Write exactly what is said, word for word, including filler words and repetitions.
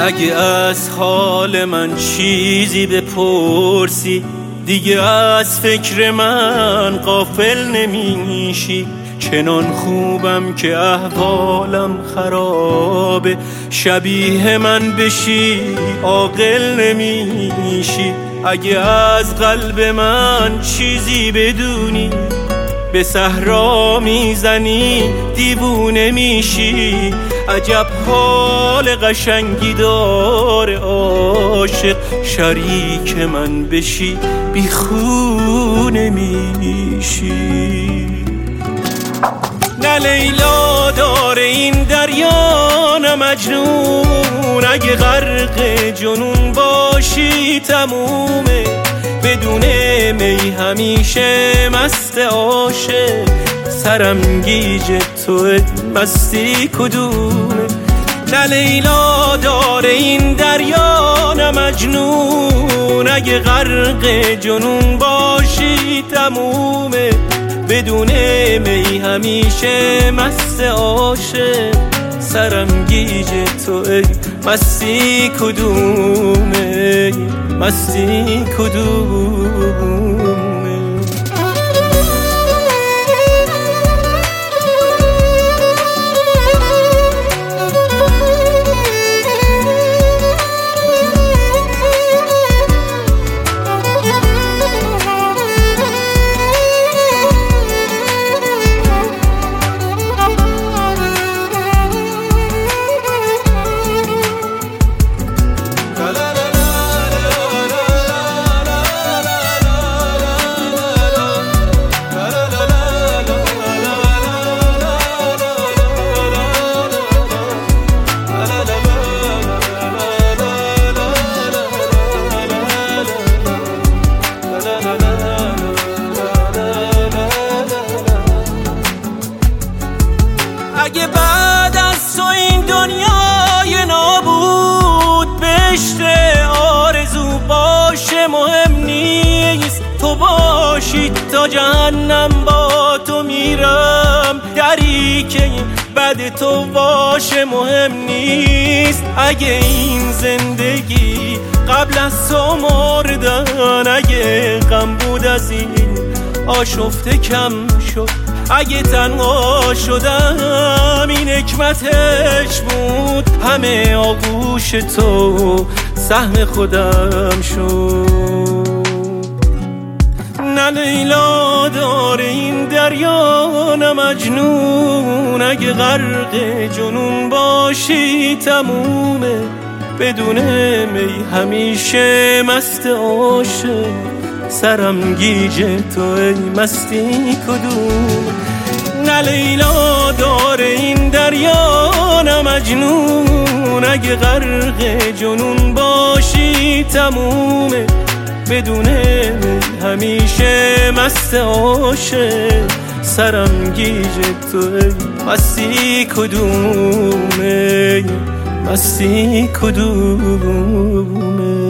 اگه از حال من چیزی بپرسی دیگه از فکر من غافل نمیشی. چنان خوبم که احوالم خرابه، شبیه من بشی عاقل نمیشی. اگه از قلب من چیزی بدونی به صحرا میزنی دیوونه میشی. عجب حال قشنگی داره عاشق، شریک من بشی بیخونه میشی. نه لیلا داره این دریا نه مجنون، اگه غرق جنون باشی تمومه. بدون می همیشه مست عاشق، سرم گیج تو مستی کدومه. نه لیلا داره این دریا نه مجنون، اگه غرق جنون باشی تمومه. بدون می همیشه مست عاشق، سرم گیج تو مستی کدومه، مستی کدومه. اگه بعد از تو این دنیای نابود بهشت آرزو باشه مهم نیست. تو باشی تا جهنم با تو میرم، دری که بعد تو باشه مهم نیست. اگه این زندگی قبل از تو مردن، اگه غم بود از این آشفته کم شد. اگه تنها شدم این حکمتش بود، همه آغوش تو سهم خودم شد. نه لیلا داره این دریا نه مجنون، اگه غرق جنون باشی تمومه. بدون می همیشه مست عاشق، سرم گیج تو ای مستی کدوم. نه لیلا داره این دریا نه مجنون، اگه غرق جنون باشی تمومه. بدون می همیشه مست عاشق، سرم گیج تو ای مستی کدومه، مستی کدومه.